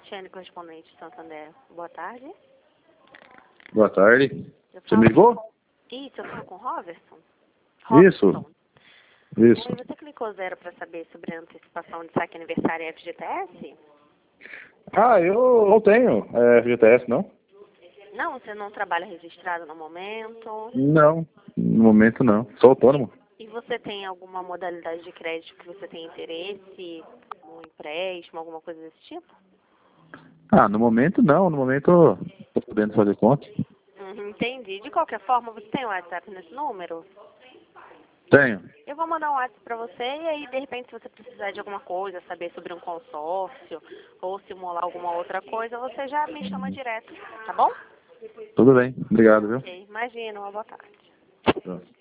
Tatiane, correspondente de Santander. Boa tarde. Boa tarde. Você falo... me ligou? Isso, eu falo com o Robertson? Isso. Isso. E você clicou 0 para saber sobre a antecipação de saque aniversário e FGTS? Ah, eu não tenho FGTS, não? Não, você não trabalha registrado no momento? Não, no momento não. Sou autônomo. E você tem alguma modalidade de crédito que você tem interesse? Um empréstimo, alguma coisa desse tipo? Ah, no momento não. No momento estou podendo fazer conta. Entendi. De qualquer forma, você tem um WhatsApp nesse número? Tenho. Eu vou mandar um WhatsApp para você e aí, de repente, se você precisar de alguma coisa, saber sobre um consórcio ou simular alguma outra coisa, você já me chama direto, tá bom? Tudo bem. Obrigado, viu? Ok, imagina, uma boa tarde. Pronto.